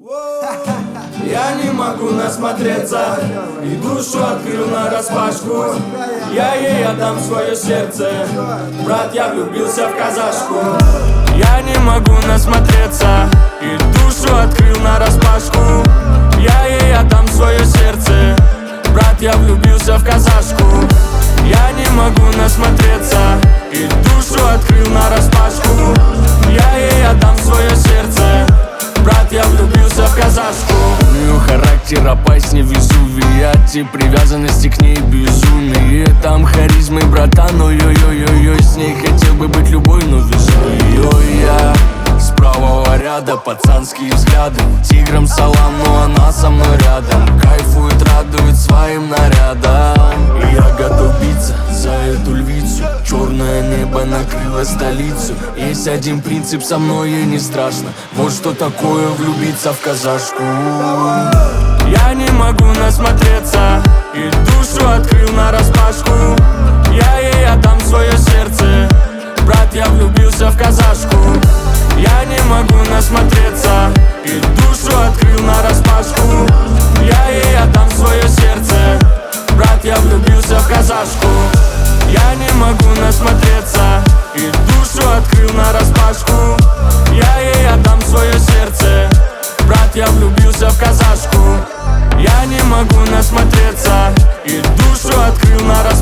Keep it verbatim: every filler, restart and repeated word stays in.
Я не могу насмотреться и душу открыл нараспашку. Я ей отдам свое сердце, брат, я влюбился в казашку. Я не могу насмотреться и душу открыл нараспашку. Я ей отдам свое сердце, брат, я влюбился в казашку. Я не могу насмотреться и душу открыл нараспашку. Я ей отдам свое сердце, брат, я влюбился в казашку. У нее характер опаснее Везувия, те привязанности к ней безумие. Там харизмы, братан, ой-ой-ой-ой. С ней хотел бы быть любой, но везу ее я. С правого ряда пацанские взгляды, тиграм салам, но она со мной рядом. Кайфует, радует своим нарядом. И я готов биться за эту львицу. Черное небо накрыло столицу. Есть один принцип, со мной ей не страшно. Вот что такое влюбиться в казашку. Я не могу насмотреться и душу открыл нараспашку. Я ей отдам свое сердце, брат, я влюбился в казашку. Я не могу насмотреться и душу открыл нараспашку. Я ей отдам свое сердце, брат, я влюбился в казашку. Я не могу насмотреться и душу открыл нараспашку. Я ей отдам свое сердце, брат, я влюбился в казашку. Я не могу насмотреться и душу открыл нараспашку.